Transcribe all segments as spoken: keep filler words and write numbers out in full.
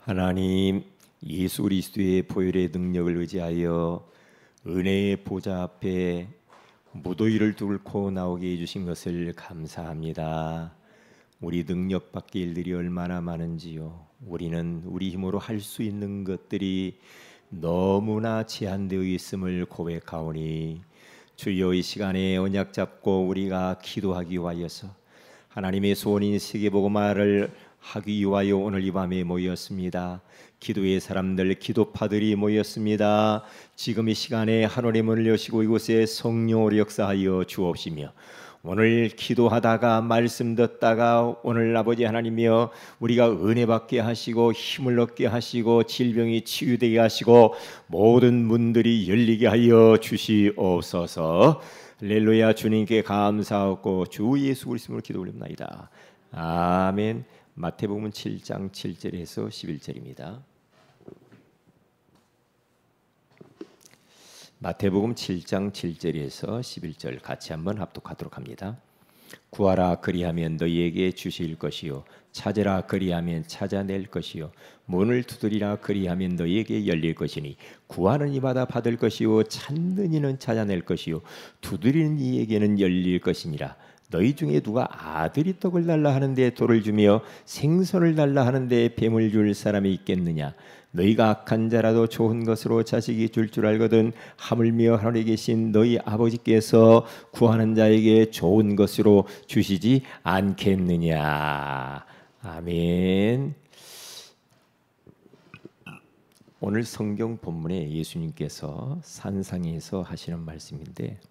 하나님, 예수 그리스도의 보혈의 능력을 의지하여 은혜의 보좌 앞에 무더위를 뚫고 나오게 해주신 것을 감사합니다. 우리 능력 밖의 일들이 얼마나 많은지요. 우리는 우리 힘으로 할 수 있는 것들이 너무나 제한되어 있음을 고백하오니, 주여 이 시간에 언약 잡고 우리가 기도하기 위하여서 하나님의 소원인 세계복음화를 하기 위하여 오늘 이 밤에 모였습니다. 기도의 사람들, 기도파들이 모였습니다. 지금 이 시간에 하늘의 문을 여시고 이곳에 성령으로 역사하여 주옵시며, 오늘 기도하다가 말씀 듣다가 오늘 아버지 하나님이여 우리가 은혜 받게 하시고 힘을 얻게 하시고 질병이 치유되게 하시고 모든 문들이 열리게 하여 주시옵소서. 할렐루야. 주님께 감사하고 주 예수 그리스도로 기도 올립니다. 아멘. 마태복음 칠 장 칠 절에서 십일 절입니다. 마태복음 칠 장 칠 절에서 십일 절 같이 한번 합독하도록 합니다. 구하라 그리하면 너희에게 주실 것이요, 찾으라 그리하면 찾아낼 것이요, 문을 두드리라 그리하면 너희에게 열릴 것이니 구하는 이마다 받을 것이요, 찾는 이는 찾아낼 것이요, 두드리는 이에게는 열릴 것이니라. 너희 중에 누가 아들이 떡을 달라 하는데 돌을 주며 생선을 달라 하는데 뱀을 줄 사람이 있겠느냐? 너희가 악한 자라도 좋은 것으로 자식이 줄 줄 알거든 하물며 하늘에 계신 너희 아버지께서 구하는 자에게 좋은 것으로 주시지 않겠느냐? 아멘. 오늘 성경 본문에 예수님께서 산상에서 하시는 말씀인데,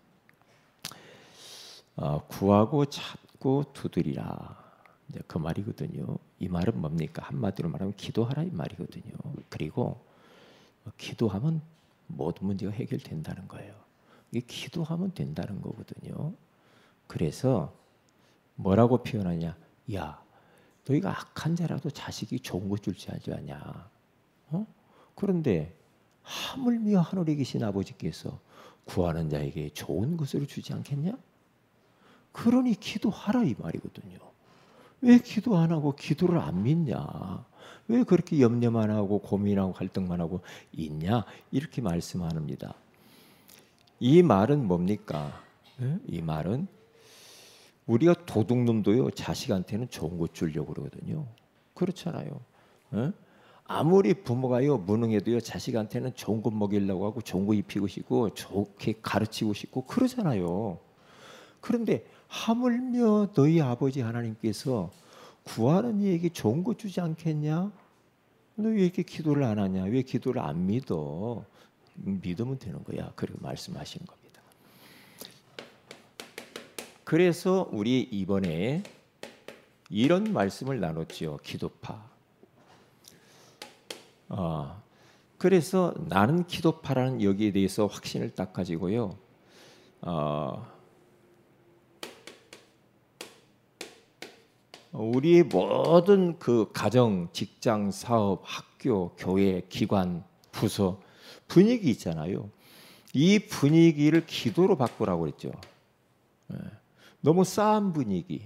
어, 구하고 찾고 두드리라, 이제 그 말이거든요. 이 말은 뭡니까? 한마디로 말하면 기도하라 이 말이거든요. 그리고 기도하면 모든 문제가 해결된다는 거예요. 이게 기도하면 된다는 거거든요. 그래서 뭐라고 표현하냐? 야, 너희가 악한 자라도 자식이 좋은 것 줄지 알지 않냐? 어? 그런데 하물며 하늘에 계신 아버지께서 구하는 자에게 좋은 것으로 주지 않겠냐? 그러니 기도하라 이 말이거든요. 왜 기도 안 하고 기도를 안 믿냐? 왜 그렇게 염려만 하고 고민하고 갈등만 하고 있냐? 이렇게 말씀합니다. 이 말은 뭡니까? 이 말은 우리가 도둑놈도요 자식한테는 좋은 것 주려고 그러거든요. 그렇잖아요. 아무리 부모가요 무능해도요 자식한테는 좋은 것 먹이려고 하고 좋은 거 입히고 싶고 좋게 가르치고 싶고 그러잖아요. 그런데 하물며 너희 아버지 하나님께서 구하는 이에게 좋은 거 주지 않겠냐? 너 왜 이렇게 기도를 안 하냐? 왜 기도를 안 믿어? 믿으면 되는 거야. 그렇게 말씀하시는 겁니다. 그래서 우리 이번에 이런 말씀을 나눴지요. 기도파. 어, 그래서 나는 기도파라는 여기에 대해서 확신을 딱 가지고요. 어, 우리의 모든 그 가정, 직장, 사업, 학교, 교회, 기관, 부서 분위기 있잖아요. 이 분위기를 기도로 바꾸라고 그랬죠. 너무 싸한 분위기,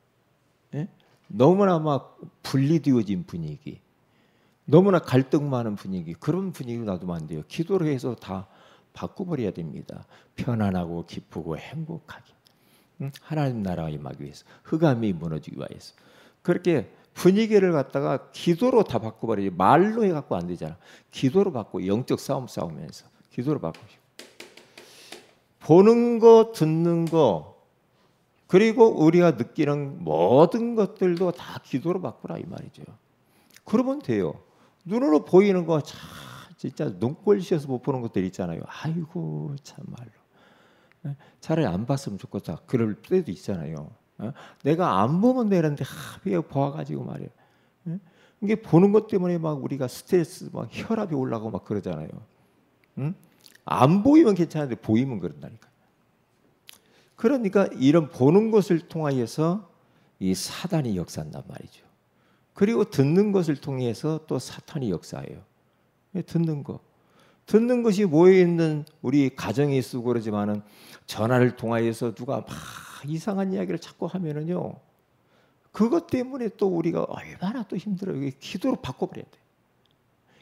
너무나 막 분리되어진 분위기, 너무나 갈등 많은 분위기, 그런 분위기로 놔두면 안 돼요. 기도로 해서 다 바꿔버려야 됩니다. 편안하고 기쁘고 행복하게. 하나님 나라가 임하기 위해서, 흑암이 무너지기 위해서. 그렇게 분위기를 갖다가 기도로 다 바꿔버리지 말로 해갖고 안 되잖아. 기도로 바꾸고 영적 싸움 싸우면서 기도로 바꾸고 보는 거 듣는 거 그리고 우리가 느끼는 모든 것들도 다 기도로 바꾸라 이 말이죠. 그러면 돼요. 눈으로 보이는 거 참 진짜 눈꼴 씌어서 못 보는 것들 있잖아요. 아이고 참말로. 차라리 안 봤으면 좋겠다. 그럴 때도 있잖아요. 내가 안 보면 되는데 왜 봐가지고 말이에요. 이게 보는 것 때문에 막 우리가 스트레스, 막 혈압이 올라가고 막 그러잖아요. 안 보이면 괜찮은데 보이면 그런다니까. 그러니까 이런 보는 것을 통하여서 이 사단이 역사한단 말이죠. 그리고 듣는 것을 통해서 또 사탄이 역사해요. 듣는 거. 듣는 것이 모여있는 우리 가정에 있고 그러지만은 전화를 통하여서 누가 막 이상한 이야기를 자꾸 하면은요, 그것 때문에 또 우리가 얼마나 또 힘들어요. 이게 기도로 바꿔버려야 돼.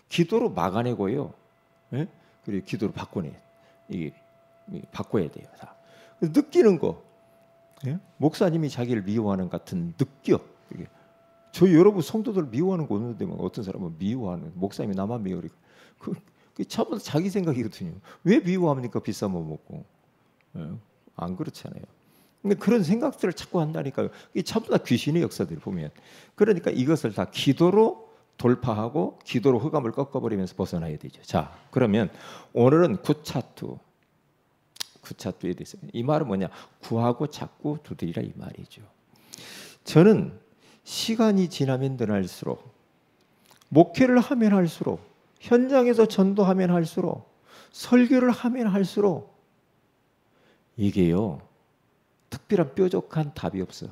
기도로 막아내고요. 예? 그리고 기도로 바꿔내. 이게 바꿔야 돼요. 다. 느끼는 거. 예? 목사님이 자기를 미워하는 것 같은 느껴. 이게. 저 여러분 성도들 미워하는 거 없는데 어떤 사람은 미워하는 목사님이 나만 미워해. 그, 그 전부 자기 생각이거든요. 왜 미워합니까? 비싼 거 먹고. 예? 안 그렇잖아요. 근데 그런 생각들을 자꾸 한다니까요. 이게 전부 다 귀신의 역사들을 보면. 그러니까 이것을 다 기도로 돌파하고 기도로 흑암을 꺾어버리면서 벗어나야 되죠. 자, 그러면 오늘은 구차투. 구차투에 대해서. 이 말은 뭐냐? 구하고 찾고 두드리라 이 말이죠. 저는 시간이 지나면 늘할수록 목회를 하면 할수록 현장에서 전도하면 할수록 설교를 하면 할수록 이게요. 특별한 뾰족한 답이 없어.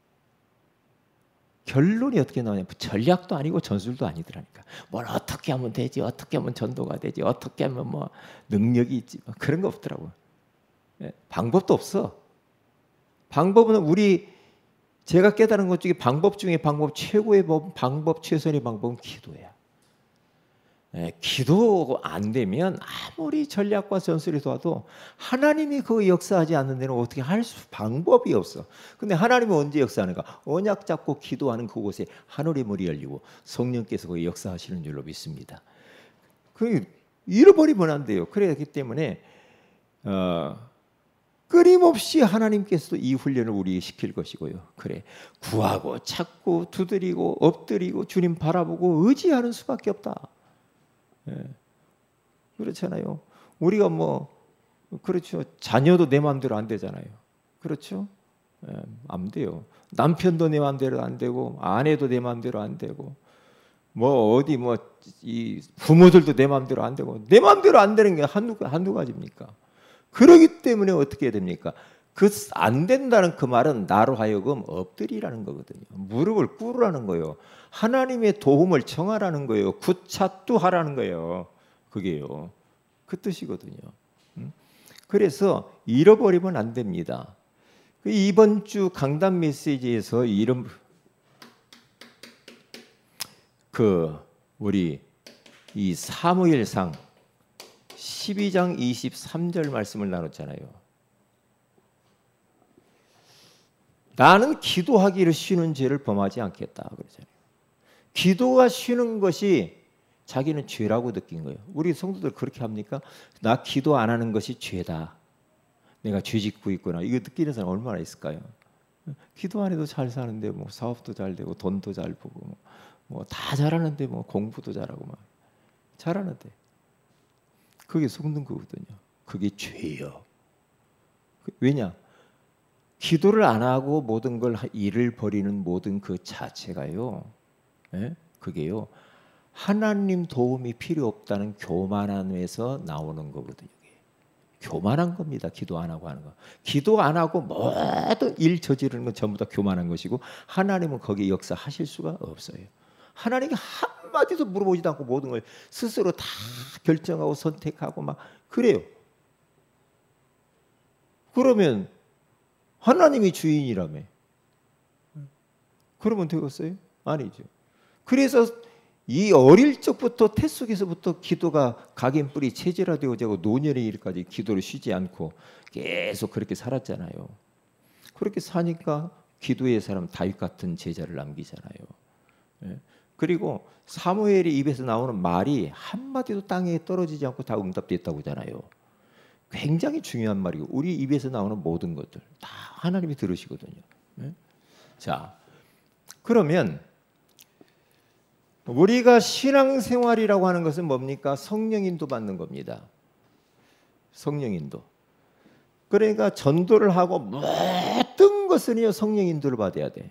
결론이 어떻게 나오냐면 전략도 아니고 전술도 아니더라니까. 뭘 어떻게 하면 되지? 어떻게 하면 전도가 되지? 어떻게 하면 뭐 능력이 있지? 뭐 그런 거 없더라고요. 예, 방법도 없어. 방법은 우리 제가 깨달은 것 중에 방법 중에 방법 최고의 방법 최선의 방법은 기도야. 예, 기도 안 되면 아무리 전략과 전술이 도와도 하나님이 그 역사하지 않는 데는 어떻게 할 수 방법이 없어. 근데 하나님은 언제 역사하는가? 언약 잡고 기도하는 그곳에 하늘의 문이 열리고 성령께서 그 역사하시는 줄로 믿습니다. 그 잃어버리면 안 돼요. 그렇기 때문에 어, 끊임없이 하나님께서도 이 훈련을 우리에게 시킬 것이고요. 그래 구하고 찾고 두드리고 엎드리고 주님 바라보고 의지하는 수밖에 없다. 예. 그렇잖아요. 우리가 뭐 그렇죠. 자녀도 내 마음대로 안 되잖아요. 그렇죠? 예, 안 돼요. 남편도 내 마음대로 안 되고 아내도 내 마음대로 안 되고 뭐 어디 뭐 이 부모들도 내 마음대로 안 되고 내 마음대로 안 되는 게 한두 한두 가지입니까? 그러기 때문에 어떻게 해야 됩니까? 그 안 된다는 그 말은 나로 하여금 엎드리라는 거거든요. 무릎을 꿇으라는 거예요. 하나님의 도움을 청하라는 거예요. 구차투 하라는 거예요. 그게요. 그 뜻이거든요. 그래서 잃어버리면 안 됩니다. 이번 주 강단 메시지에서 이런 그 우리 이 사무엘상 십이 장 이십삼 절 말씀을 나눴잖아요. 나는 기도하기를 쉬는 죄를 범하지 않겠다 그러잖아요. 기도가 쉬는 것이 자기는 죄라고 느낀 거예요. 우리 성도들 그렇게 합니까? 나 기도 안 하는 것이 죄다. 내가 죄 짓고 있구나. 이거 느끼는 사람 얼마나 있을까요? 기도 안 해도 잘 사는데 뭐 사업도 잘 되고 돈도 잘 보고 뭐 다 잘하는데 뭐 공부도 잘하고 막 잘하는데 그게 속는 거거든요. 그게 죄예요. 왜냐? 기도를 안 하고 모든 걸 일을 벌이는 모든 그 자체가요. 예? 그게요. 하나님 도움이 필요 없다는 교만함에서 나오는 거거든요. 교만한 겁니다. 기도 안 하고 하는 거. 기도 안 하고 모든 일 저지르는 건 전부 다 교만한 것이고 하나님은 거기에 역사하실 수가 없어요. 하나님이 한마디도 물어보지도 않고 모든 걸 스스로 다 결정하고 선택하고 막 그래요. 그러면 하나님이 주인이라며. 그러면 되겠어요? 아니죠. 그래서 이 어릴 적부터 태 속에서부터 기도가 각인 뿌리 체질화되고 되고 노년의 일까지 기도를 쉬지 않고 계속 그렇게 살았잖아요. 그렇게 사니까 기도의 사람 다윗 같은 제자를 남기잖아요. 예. 그리고 사무엘의 입에서 나오는 말이 한마디도 땅에 떨어지지 않고 다 응답됐다고 하잖아요. 굉장히 중요한 말이고 우리 입에서 나오는 모든 것들 다 하나님이 들으시거든요. 예? 자, 그러면 우리가 신앙생활이라고 하는 것은 뭡니까? 성령인도 받는 겁니다. 성령인도. 그러니까 전도를 하고 모든 것은요 성령인도를 받아야 돼.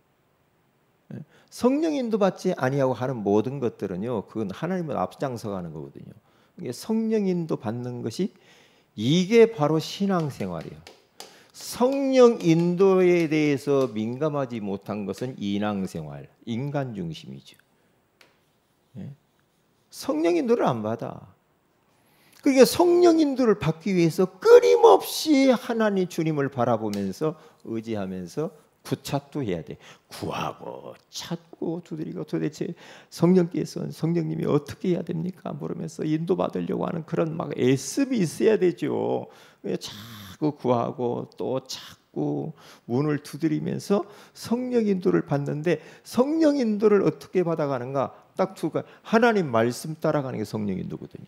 성령인도 받지 아니하고 하는 모든 것들은요 그건 하나님을 앞장서가는 거거든요. 성령인도 받는 것이 이게 바로 신앙생활이에요. 성령 인도에 대해서 민감하지 못한 것은 인앙생활, 인간 중심이죠. 성령 인도를 안 받아. 그러니까 성령 인도를 받기 위해서 끊임없이 하나님 주님을 바라보면서 의지하면서 구차도 해야 돼. 구하고 찾고 두드리고 도대체 성령께서 성령님이 어떻게 해야 됩니까? 물으면서 인도받으려고 하는 그런 막 애씀이 있어야 되죠. 자꾸 구하고 또 찾고 문을 두드리면서 성령 인도를 받는데 성령 인도를 어떻게 받아가는가? 딱 두 가지. 하나님 말씀 따라가는 게 성령 인도거든요.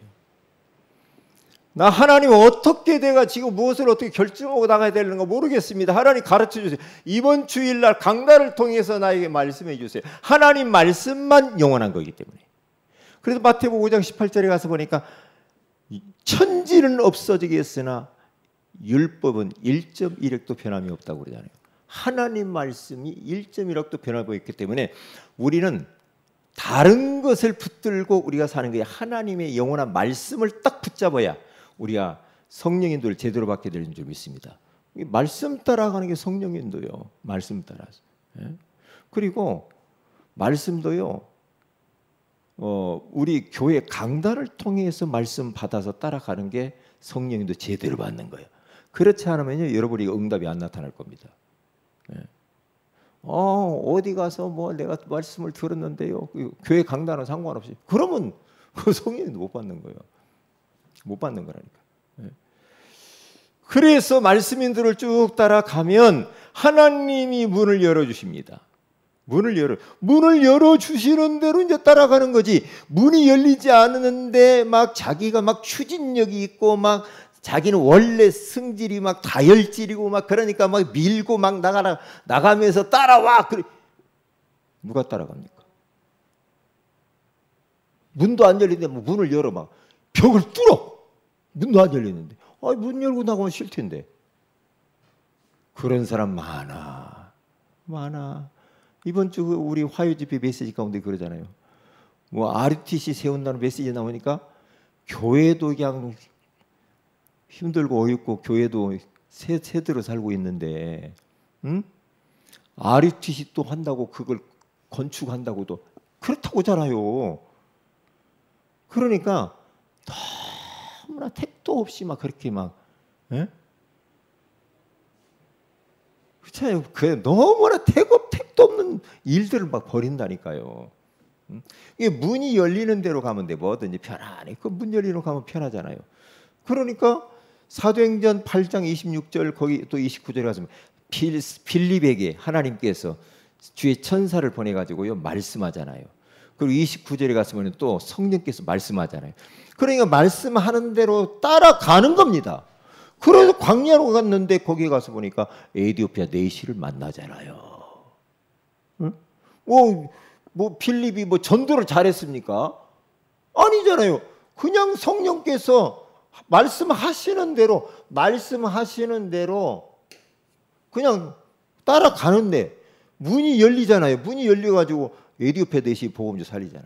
나 하나님 어떻게 내가 지금 무엇을 어떻게 결정하고 나가야 되는가 모르겠습니다. 하나님 가르쳐 주세요. 이번 주일날 강단을 통해서 나에게 말씀해 주세요. 하나님 말씀만 영원한 거기 때문에. 그래서 마태복음 오 장 십팔 절에 가서 보니까 천지는 없어지겠으나 율법은 일 점 일 획도 변함이 없다고 그러잖아요. 하나님 말씀이 일 점 일 획도 변함이 없기 때문에 우리는 다른 것을 붙들고 우리가 사는 거예요. 하나님의 영원한 말씀을 딱 붙잡아야 우리가 성령 인도를 제대로 받게 되는 줄 믿습니다. 말씀 따라가는 게 성령 인도요. 말씀 따라서. 예? 그리고 말씀도요. 어, 우리 교회 강단을 통해서 말씀 받아서 따라가는 게 성령 인도 제대로 받는 거예요. 그렇지 않으면요, 여러분이 응답이 안 나타날 겁니다. 예. 어, 어디 가서 뭐 내가 말씀을 들었는데요. 교회 강단은 상관없이. 그러면 그 성령 인도 못 받는 거예요. 못 받는 거라니까. 예. 그래서 말씀 인도를 쭉 따라가면 하나님이 문을 열어 주십니다. 문을 열어 문을 열어 주시는 대로 이제 따라가는 거지. 문이 열리지 않는데 막 자기가 막 추진력이 있고 막 자기는 원래 승질이 막 다혈질이고 막 그러니까 막 밀고 막 나가라 나가면서 따라와. 그래. 누가 따라갑니까? 문도 안 열리는데 뭐 문을 열어 막 벽을 뚫어. 문도 안 열리는데. 아, 문 열고 나가면 싫을 텐데. 그런 사람 많아. 많아. 이번 주 우리 화요 집회 메시지 가운데 그러잖아요. 뭐 알티씨 세운다는 메시지 나오니까 교회도 그냥 힘들고 어렵고 교회도 새, 새대로 살고 있는데, 응? 알티씨 또 한다고 그걸 건축한다고도 그렇다고잖아요. 그러니까 너무나 택도 없이 막 그렇게 막, 예? 그렇잖아요. 그 너무나 택도 택도 없는 일들을 막 벌인다니까요. 응? 이게 문이 열리는 대로 가면 돼. 뭐든지 편안해. 그 문 열리는 거 가면 편하잖아요. 그러니까 사도행전 팔 장 이십육 절 거기 또 이십구 절에 가서 빌립에게 하나님께서 주의 천사를 보내가지고요 말씀하잖아요. 그리고 이십구 절에 가서는 또 성령께서 말씀하잖아요. 그러니까 말씀하는 대로 따라가는 겁니다. 그래서 광야로 갔는데 거기에 가서 보니까 에디오피아 내시를 만나잖아요. 응? 뭐, 뭐 빌립이 뭐 전도를 잘했습니까? 아니잖아요. 그냥 성령께서 말씀하시는 대로 말씀하시는 대로 그냥 따라가는데 문이 열리잖아요. 문이 열려가지고 에디오피아 내시 복음주 살리잖아요.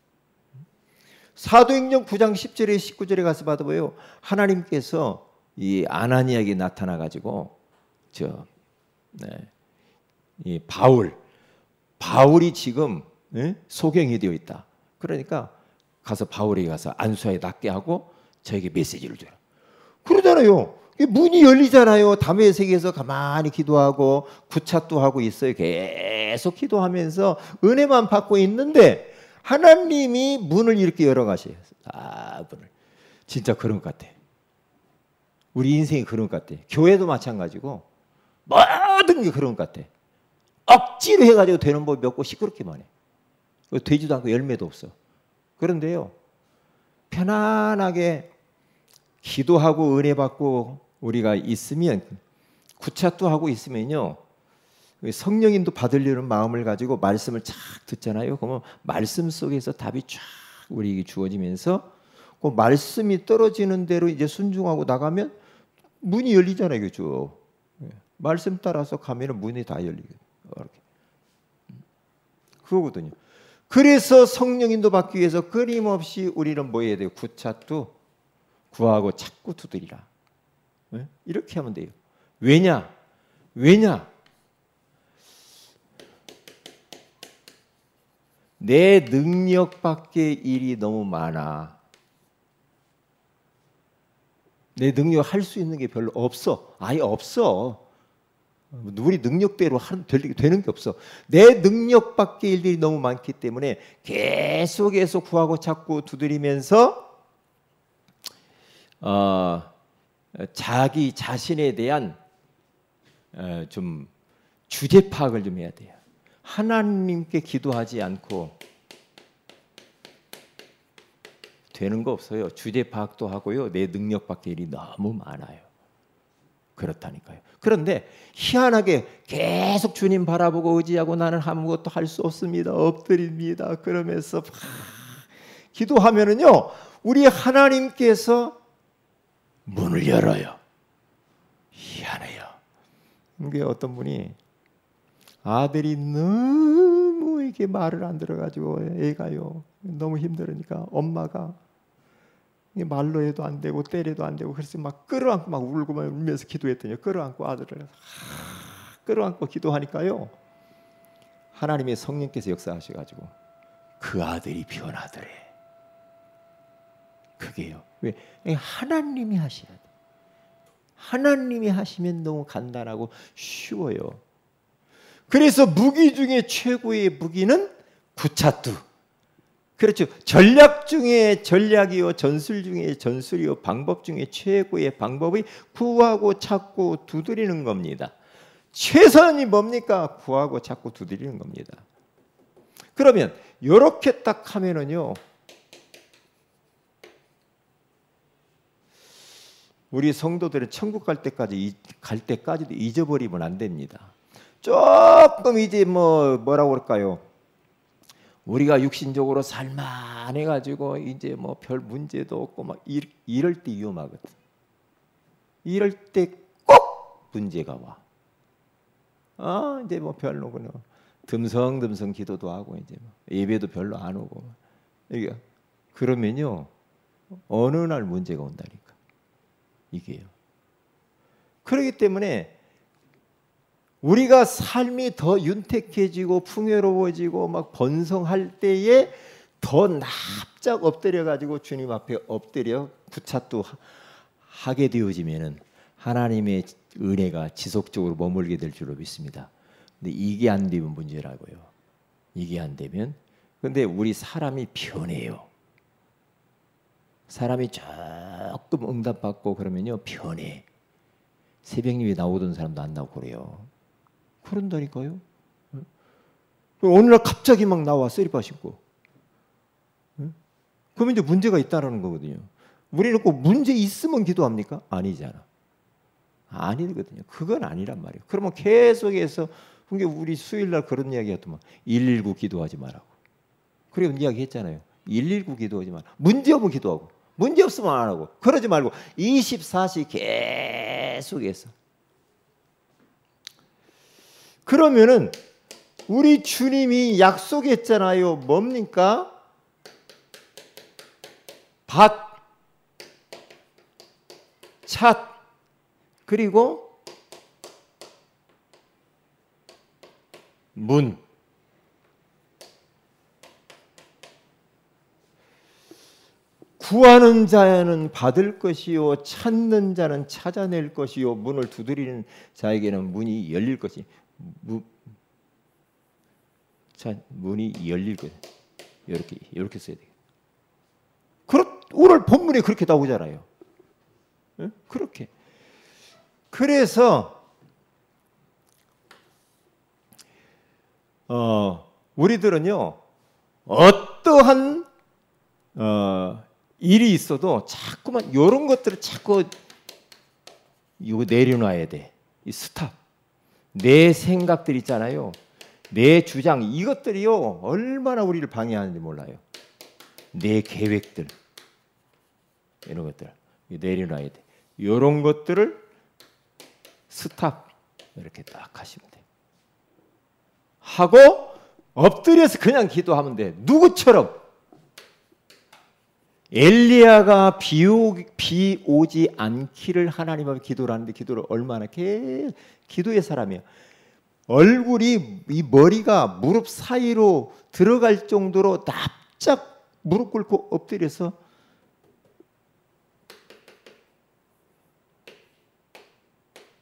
사도행전 구 장 십 절에 십구 절에 가서 봐도요 하나님께서 이 아나니아에게 나타나가지고 저 네, 이 바울 바울이 지금 네? 소경이 되어 있다. 그러니까 가서 바울에게 가서 안수하에 낫게 하고 저에게 메시지를 줘요. 그러잖아요. 문이 열리잖아요. 다메섹에서 가만히 기도하고 구차도 하고 있어요. 계속 기도하면서 은혜만 받고 있는데 하나님이 문을 이렇게 열어가셔요. 아, 문을. 진짜 그런 것 같아. 우리 인생이 그런 것 같아. 교회도 마찬가지고 모든 게 그런 것 같아. 억지로 해가지고 되는 법이 없고 시끄럽기만 해. 되지도 않고 열매도 없어. 그런데요. 편안하게 기도하고 은혜 받고 우리가 있으면 구차도 하고 있으면요. 성령인도 받으려는 마음을 가지고 말씀을 쫙 듣잖아요. 그러면 말씀 속에서 답이 쫙 우리에게 주어지면서 그 말씀이 떨어지는 대로 이제 순종하고 나가면 문이 열리잖아요. 그죠? 말씀 따라서 가면은 문이 다 열리거든요. 이렇게. 그거거든요. 그래서 성령인도 받기 위해서 끊임없이 우리는 뭐 해야 돼요? 구차도 구하고 찾고 두드리라. 이렇게 하면 돼요. 왜냐? 왜냐? 내 능력 밖의 일이 너무 많아. 내 능력 할 수 있는 게 별로 없어. 아예 없어. 우리 능력대로 되는 게 없어. 내 능력 밖의 일들이 너무 많기 때문에 계속해서 구하고 찾고 두드리면서 어, 자기 자신에 대한 어, 좀 주제 파악을 좀 해야 돼요. 하나님께 기도하지 않고 되는 거 없어요. 주제 파악도 하고요. 내 능력 밖의 일이 너무 많아요. 그렇다니까요. 그런데 희한하게 계속 주님 바라보고 의지하고 나는 아무것도 할 수 없습니다. 엎드립니다. 그러면서 막 기도하면은요, 우리 하나님께서 문을 열어요. 희한해요. 이게 어떤 분이 아들이 너무 이게 말을 안 들어가지고 애가요 너무 힘들으니까 엄마가 말로 해도 안 되고 때려도 안 되고 그래서 막 끌어안고 막 울고 막 울면서 기도했더니 끌어안고 아들을 끌어안고 기도하니까요 하나님의 성령께서 역사하셔가지고 그 아들이 변하더래. 그게요. 왜? 하나님이 하셔야 돼. 하나님이 하시면 너무 간단하고 쉬워요. 그래서 무기 중에 최고의 무기는 구차투. 그렇죠. 전략 중에 전략이요, 전술 중에 전술이요, 방법 중에 최고의 방법이 구하고 찾고 두드리는 겁니다. 최선이 뭡니까? 구하고 찾고 두드리는 겁니다. 그러면 이렇게 딱 하면은요, 우리 성도들은 천국 갈 때까지 갈 때까지도 잊어버리면 안 됩니다. 조금 이제 뭐 뭐라고 그럴까요? 우리가 육신적으로 살만해 가지고 이제 뭐 별 문제도 없고 막 이, 이럴 때 위험하거든. 이럴 때 꼭 문제가 와. 아 이제 뭐 별로 그냥 듬성듬성 기도도 하고 이제 뭐 예배도 별로 안 오고 이게 그러면요 어느 날 문제가 온다니까 이게요. 그렇기 때문에 우리가 삶이 더 윤택해지고 풍요로워지고 막 번성할 때에 더 납작 엎드려 가지고 주님 앞에 엎드려 구차도 하게 되어지면은 하나님의 은혜가 지속적으로 머물게 될 줄로 믿습니다. 근데 이게 안 되면 문제라고요. 이게 안 되면 근데 우리 사람이 변해요. 사람이 조금 응답받고 그러면요 변해. 새벽 예배 나오던 사람도 안 나오고 그래요. 그런다니까요. 어느 날 갑자기 막 나와 쓰리빠 신고. 그러면 이제 문제가 있다라는 거거든요. 우리는 꼭 문제 있으면 기도합니까? 아니잖아. 아니거든요. 그건 아니란 말이에요. 그러면 계속해서 우리 수요일 날 그런 이야기 했더만 일일구 기도하지 말라고. 그리고 이야기 했잖아요. 일일구 기도하지 마라. 문제 없으면 기도하고 문제 없으면 안 하고 그러지 말고 이십사 시 계속해서. 그러면은 우리 주님이 약속했잖아요. 뭡니까? 밭, 찻, 그리고 문. 구하는 자는 받을 것이요 찾는 자는 찾아낼 것이요 문을 두드리는 자에게는 문이 열릴 것이. 무, 자, 문이 열릴 것. 이렇게 이렇게 써야 돼요. 그렇 오늘 본문에 그렇게 나오잖아요. 네? 그렇게. 그래서 어, 우리들은요 어떠한 어, 일이 있어도 자꾸만 이런 것들을 자꾸 이거 내려놔야 돼. 이 스탑. 내 생각들 있잖아요. 내 주장 이것들이요 얼마나 우리를 방해하는지 몰라요. 내 계획들 이런 것들 내려놔야 돼. 이런 것들을 스탑 이렇게 딱 하시면 돼. 하고 엎드려서 그냥 기도하면 돼. 누구처럼 엘리야가 비, 오, 비 오지 않기를 하나님 앞에 기도를 하는데 기도를 얼마나 개 기도의 사람이야. 얼굴이 이 머리가 무릎 사이로 들어갈 정도로 납작 무릎 꿇고 엎드려서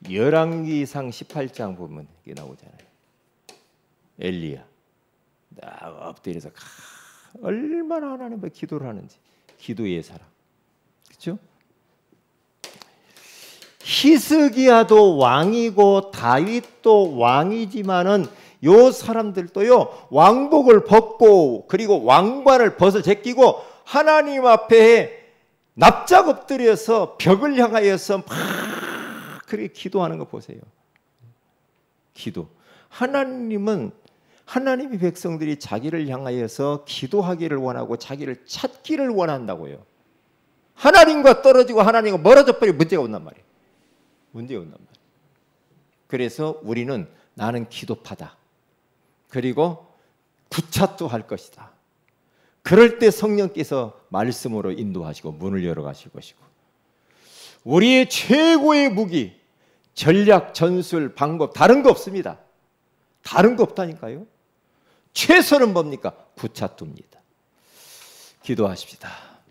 열왕기상 십팔 장 보면 이게 나오잖아요. 엘리야 딱 엎드려서 얼마나 하나님 앞에 기도를 하는지. 기도의 사람, 그렇죠? 히스기야도 왕이고 다윗도 왕이지만은 요 사람들도요 왕복을 벗고 그리고 왕관을 벗어 제끼고 하나님 앞에 납작 엎드려서 벽을 향하여서 막 그렇게 기도하는 거 보세요. 기도. 하나님은 하나님의 백성들이 자기를 향하여서 기도하기를 원하고 자기를 찾기를 원한다고요. 하나님과 떨어지고 하나님과 멀어져 버리면 문제가 온단 말이에요. 문제가 온단 말이에요. 그래서 우리는 나는 기도파다. 그리고 구차도 할 것이다. 그럴 때 성령께서 말씀으로 인도하시고 문을 열어가실 것이고, 우리의 최고의 무기, 전략, 전술, 방법 다른 거 없습니다. 다른 거 없다니까요. 최선은 뭡니까? 구차도입니다. 기도하십시다.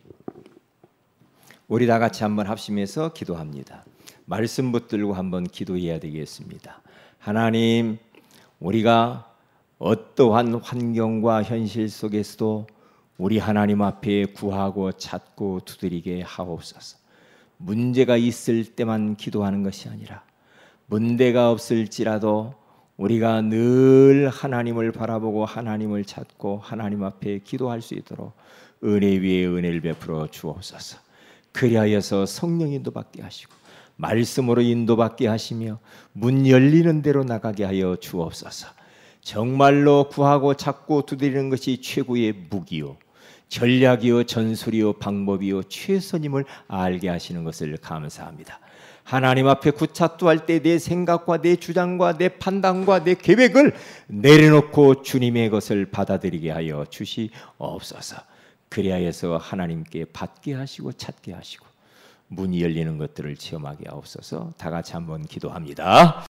우리 다 같이 한번 합심해서 기도합니다. 말씀 붙들고 한번 기도해야 되겠습니다. 하나님, 우리가 어떠한 환경과 현실 속에서도 우리 하나님 앞에 구하고 찾고 두드리게 하옵소서. 문제가 있을 때만 기도하는 것이 아니라 문제가 없을지라도 우리가 늘 하나님을 바라보고 하나님을 찾고 하나님 앞에 기도할 수 있도록 은혜 위에 은혜를 베풀어 주옵소서. 그리하여서 성령 인도받게 하시고 말씀으로 인도받게 하시며 문 열리는 대로 나가게 하여 주옵소서. 정말로 구하고 찾고 두드리는 것이 최고의 무기요, 전략이요, 전술이요, 방법이요, 최선임을 알게 하시는 것을 감사합니다. 하나님 앞에 구차도할 때 내 생각과 내 주장과 내 판단과 내 계획을 내려놓고 주님의 것을 받아들이게 하여 주시옵소서. 그리하여서 하나님께 받게 하시고 찾게 하시고 문이 열리는 것들을 체험하게 하옵소서. 다 같이 한번 기도합니다.